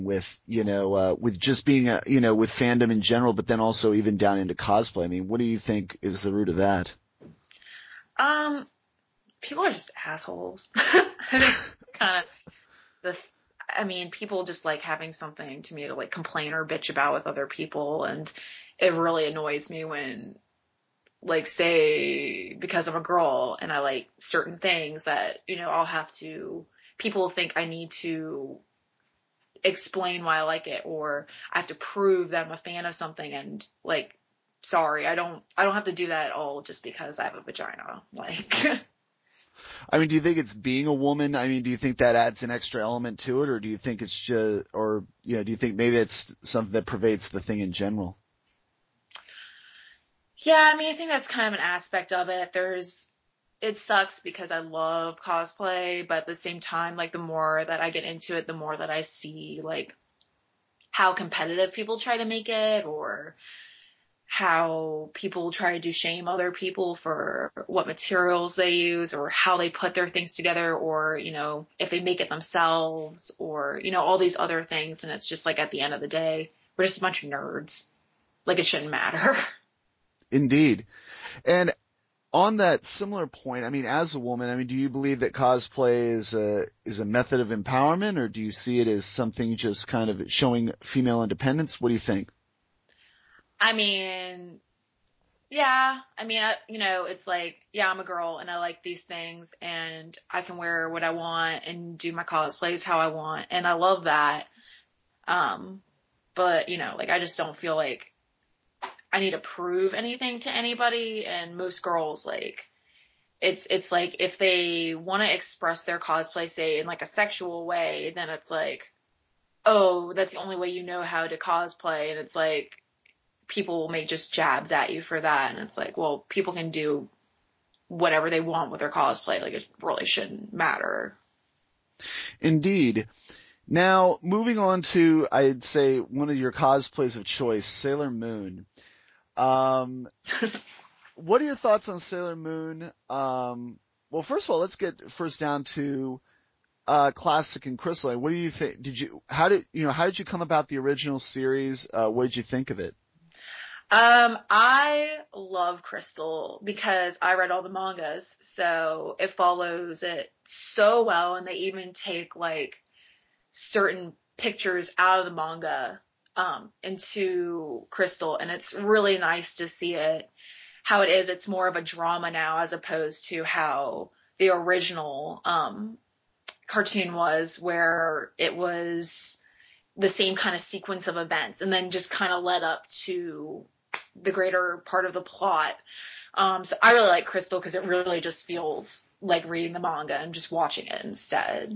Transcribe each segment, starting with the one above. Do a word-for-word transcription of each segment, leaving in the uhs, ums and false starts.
with, you know, uh, with just being, a, you know, with fandom in general, but then also even down into cosplay? I mean, what do you think is the root of that? Um, people are just assholes. I think kind of the, I mean, people just like having something to me to like complain or bitch about with other people. And it really annoys me when, like, say, because I'm a girl and I like certain things that, you know, I'll have to, people think I need to explain why I like it, or I have to prove that I'm a fan of something. And like, sorry, I don't, I don't have to do that at all just because I have a vagina. Like, I mean, do you think it's being a woman? I mean, do you think that adds an extra element to it, or do you think it's just, or, you know, do you think maybe it's something that pervades the thing in general? yeah, I mean, I think that's kind of an aspect of it. There's, it sucks because I love cosplay, but at the same time, like, the more that I get into it, the more that I see, like, how competitive people try to make it, or how people try to shame other people for what materials they use or how they put their things together, or, you know, if they make it themselves, or, you know, all these other things. And it's just like, at the end of the day, we're just a bunch of nerds. Like, it shouldn't matter. Indeed. And on that similar point, I mean, as a woman, I mean, do you believe that cosplay is a, is a method of empowerment, or do you see it as something just kind of showing female independence? What do you think? I mean, yeah, I mean, I, you know, it's like, yeah, I'm a girl and I like these things and I can wear what I want and do my cosplays how I want. And I love that. Um, but, you know, like, I just don't feel like I need to prove anything to anybody. And most girls, like, it's, it's like, if they want to express their cosplay, say, in like a sexual way, then it's like, oh, that's the only way you know how to cosplay. And it's like, people will make just jabs at you for that. And it's like, well, people can do whatever they want with their cosplay. Like, it really shouldn't matter. Indeed. Now, moving on to, I'd say, one of your cosplays of choice, Sailor Moon. Um, what are your thoughts on Sailor Moon? Um, well, first of all, let's get first down to uh, Classic and Crystal. What do you think? Did you, how did, you know, how did you come about the original series? Uh, what did you think of it? Um, I love Crystal because I read all the mangas, so it follows it so well, and they even take like certain pictures out of the manga um into Crystal, and it's really nice to see it how it is. It's more of a drama now as opposed to how the original um cartoon was, where it was the same kind of sequence of events and then just kind of led up to the greater part of the plot. Um, so I really like Crystal because it really just feels like reading the manga and just watching it instead.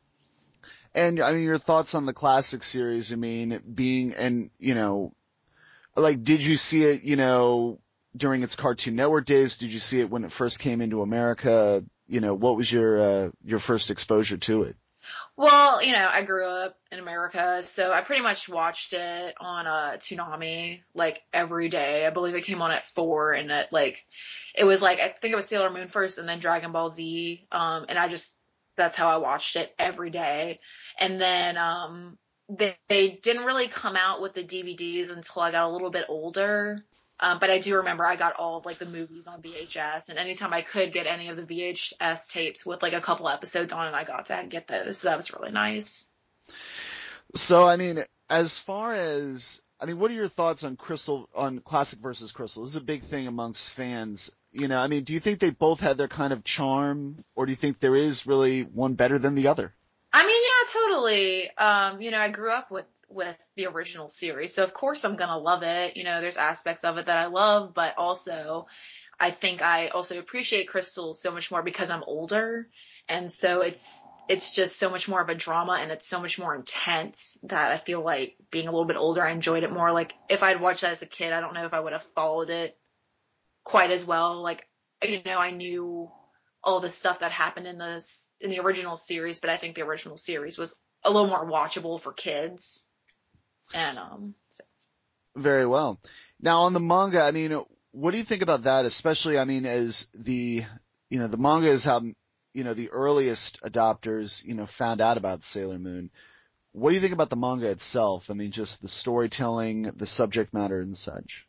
And I mean, your thoughts on the Classic series? I mean, being, and you know, like, did you see it, you know, during its Cartoon Network days? Did you see it when it first came into America? You know, what was your uh, your first exposure to it? Well, you know, I grew up in America, so I pretty much watched it on uh, Toonami like every day. I believe it came on at four, and it like it was like, I think it was Sailor Moon first, and then Dragon Ball Z. Um, and I just, that's how I watched it every day. And then um, they, they didn't really come out with the D V Ds until I got a little bit older. Um, but I do remember I got all of like the movies on V H S, and anytime I could get any of the V H S tapes with like a couple episodes on it, I got to get those. So that was really nice. So, I mean, as far as, I mean, what are your thoughts on Crystal, on Classic versus Crystal? This is a big thing amongst fans. You know, I mean, do you think they both had their kind of charm, or do you think there is really one better than the other? I mean, yeah, totally. Um, you know, I grew up with with the original series, so of course I'm gonna love it. You know, there's aspects of it that I love, but also I think I also appreciate Crystal so much more because I'm older, and so it's it's just so much more of a drama, and it's so much more intense that I feel like being a little bit older, I enjoyed it more. Like, if I'd watched that as a kid, I don't know if I would have followed it quite as well. Like, you know, I knew all the stuff that happened in this in the original series, but I think the original series was a little more watchable for kids. And um, so. Very well. Now, on the manga, I mean, what do you think about that? Especially, I mean, as the, you know, the manga is how, you know, the earliest adopters, you know, found out about Sailor Moon. what do you think about the manga itself? I mean, just the storytelling, the subject matter and such.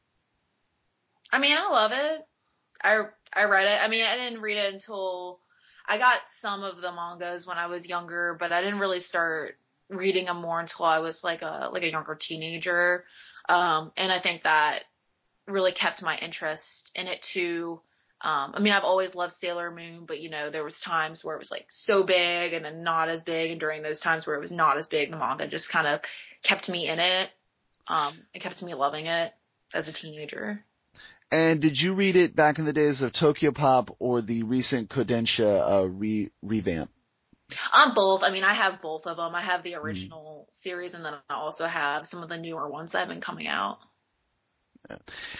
I mean, I love it. I, I read it. I mean, I didn't read it until I got some of the mangas when I was younger, but I didn't really start reading them more until I was like a, like a younger teenager. Um, and I think that really kept my interest in it too. Um, I mean, I've always loved Sailor Moon, but you know, there was times where it was like so big and then not as big. And during those times where it was not as big, the manga just kind of kept me in it. Um, it kept me loving it as a teenager. And did you read it back in the days of Tokyo Pop or the recent Kodansha uh, re- revamp? Um, both. I mean, I have both of them. I have the Mm. original series, and then I also have some of the newer ones that have been coming out. Yeah.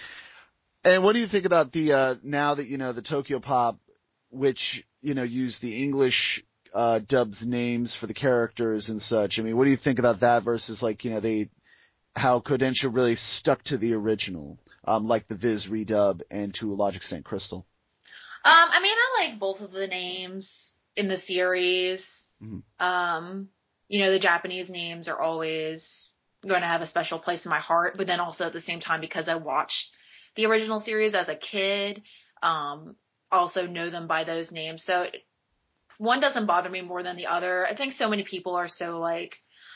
And what do you think about the, uh, now that, you know, the Tokyo Pop, which, you know, use the English, uh, dubs names for the characters and such? I mean, what do you think about that versus like, you know, they, how Kodansha really stuck to the original, um, like the Viz redub and to a large extent Crystal? Um, I mean, I like both of the names in the series. Mm-hmm. Um, you know, the Japanese names are always going to have a special place in my heart, but then also at the same time, because I watched the original series as a kid, um, also know them by those names. So one doesn't bother me more than the other. I think so many people are so like,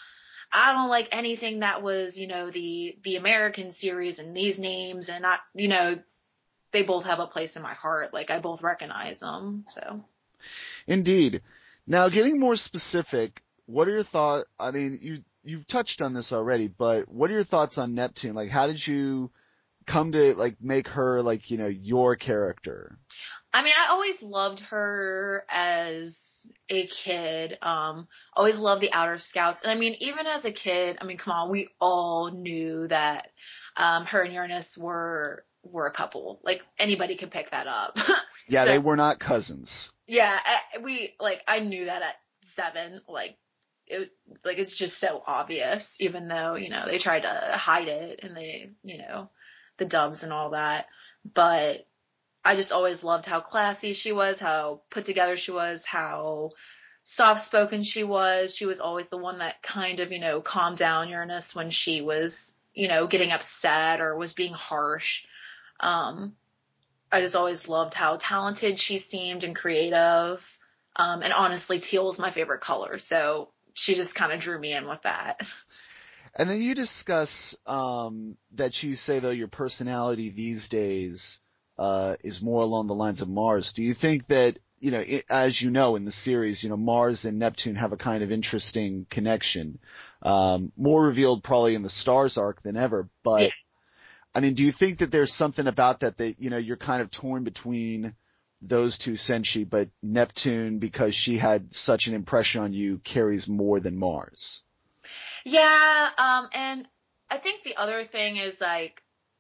I don't like anything that was, you know, the, the American series and these names and not, you know, they both have a place in my heart. Like I both recognize them. So. Indeed. Now getting more specific, what are your thoughts? I mean, you, you've touched on this already, but what are your thoughts on Neptune? Like how did you come to like make her like, you know, your character? I mean, I always loved her as a kid. Um, always loved the Outer Scouts. And I mean, even as a kid, I mean, come on, we all knew that, um, her and Uranus were, were a couple. Like anybody could pick that up. Yeah, so, they were not cousins. Yeah, I, we, like, I knew that at seven. Like, it, like, it's just so obvious, even though, you know, they tried to hide it and they, you know, the dubs and all that. But I just always loved how classy she was, how put together she was, how soft-spoken she was. She was always the one that kind of, you know, calmed down Uranus when she was, you know, getting upset or was being harsh. Um, I just always loved how talented she seemed and creative. Um, and honestly, teal is my favorite color. So she just kind of drew me in with that. And then you discuss, um, that you say though your personality these days, uh, is more along the lines of Mars. Do you think that, you know, it, as you know in the series, you know, Mars and Neptune have a kind of interesting connection, um, more revealed probably in the Stars arc than ever, but yeah. I mean, do you think that there's something about that that, you know, you're kind of torn between those two Senshi, but Neptune, because she had such an impression on you, carries more than Mars? Yeah, um, and I think the other thing is like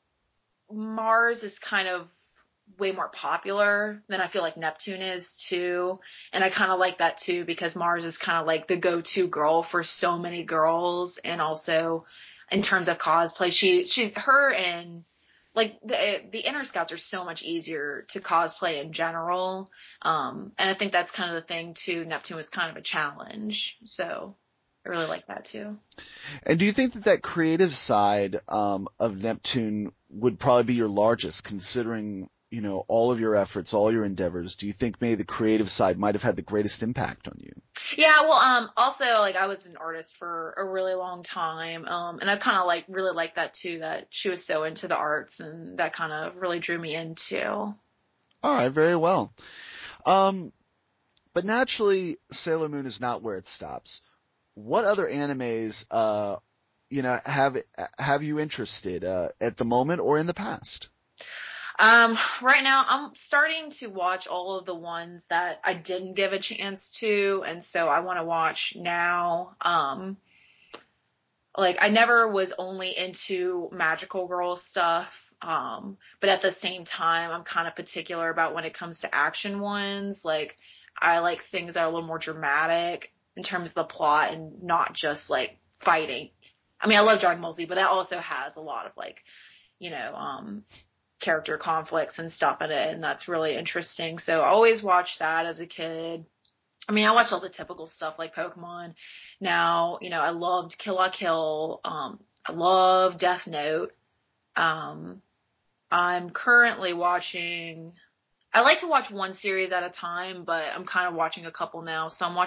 Mars is kind of way more popular than I feel like Neptune is too. And I kind of like that too because Mars is kind of like the go-to girl for so many girls. And also in terms of cosplay, she, she's her and like the, the Inner Scouts are so much easier to cosplay in general. Um, and I think that's kind of the thing too. Neptune was kind of a challenge. So I really like that too. And do you think that that creative side, um, of Neptune would probably be your largest considering, you know, all of your efforts, all your endeavors? Do you think maybe the creative side might have had the greatest impact on you? Yeah, well, um, also, like, I was an artist for a really long time, um, and I kind of, like, really like that, too, that she was so into the arts, and that kind of really drew me in, too. All right, very well. Um, but naturally, Sailor Moon is not where it stops. What other animes, uh, you know, have, have you interested, uh, at the moment or in the past? Um, right now I'm starting to watch all of the ones that I didn't give a chance to, and so I want to watch now. Um, like I never was only into magical girl stuff. Um, but at the same time, I'm kind of particular about when it comes to action ones. Like I like things that are a little more dramatic in terms of the plot and not just like fighting. I mean, I love Dragon Ball Z, but that also has a lot of like, you know, um, character conflicts and stuff in it, and that's really interesting. So I always watched that as a kid. I mean, I watch all the typical stuff like Pokemon. Now, you know, I loved Kill la Kill. Um, I love Death Note. Um, I'm currently watching, I like to watch one series at a time, but I'm kind of watching a couple now. So I'm watching